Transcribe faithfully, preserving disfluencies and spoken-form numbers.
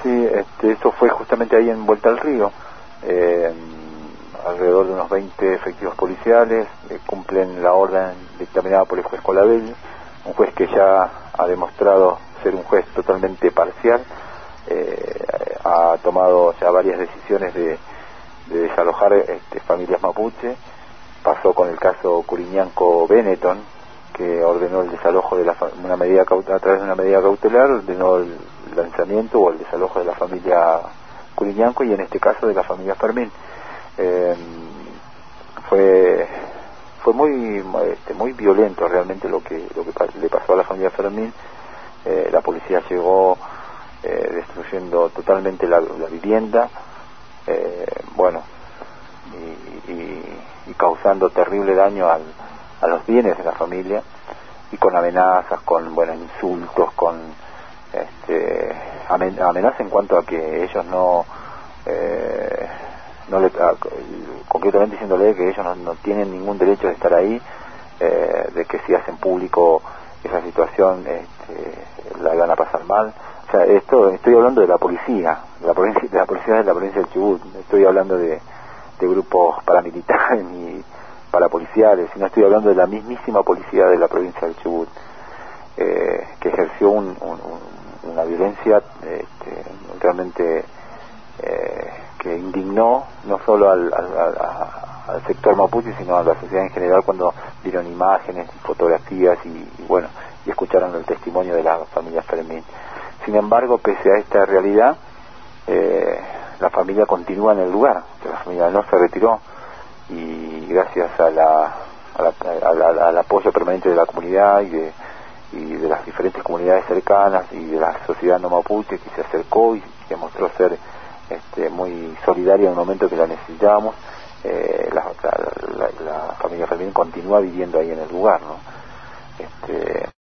Sí, este, esto fue justamente ahí en Vuelta al Río. Eh, alrededor de unos veinte efectivos policiales eh, cumplen la orden dictaminada por el juez Colabelli, un juez que ya ha demostrado ser un juez totalmente parcial. Eh, ha tomado ya varias decisiones de, de desalojar este, familias mapuche. Pasó con el caso Curiñanco Benetton, que ordenó el desalojo de la una medida a través de una medida cautelar, ordenó el lanzamiento o el desalojo de la familia Curiñanco y en este caso de la familia Fermín. Eh, fue fue muy este, muy violento realmente lo que lo que le pasó a la familia Fermín. Eh, la policía llegó eh, destruyendo totalmente la, la vivienda, eh, bueno, y, y, y causando terrible daño al, a los bienes de la familia, y con amenazas, con bueno insultos, con este, amenazas en cuanto a que ellos no eh, no le, a, concretamente diciéndole que ellos no, no tienen ningún derecho de estar ahí, eh, de que si hacen público esa situación este, la van a pasar mal. O sea, esto estoy hablando de la policía, de la provincia, de la policía de la provincia del Chubut. Estoy hablando de, de grupos paramilitares y parapoliciales, y no estoy hablando de la mismísima policía de la provincia del Chubut, eh, que ejerció un, un, un, una violencia este, realmente eh, que indignó no solo al, al, al, al sector mapuche, sino a la sociedad en general, cuando vieron imágenes, fotografías y, y bueno, y escucharon el testimonio de la familia Fermín. Sin embargo, pese a esta realidad, eh, la familia continúa en el lugar, la familia no se retiró, y gracias a la, a la, a la, al apoyo permanente de la comunidad y de, y de las diferentes comunidades cercanas y de la sociedad no mapuche, que se acercó y que mostró ser este, muy solidaria en el momento que la necesitábamos, eh, la, la, la, la familia Fermín continúa viviendo ahí en el lugar, ¿no? Este,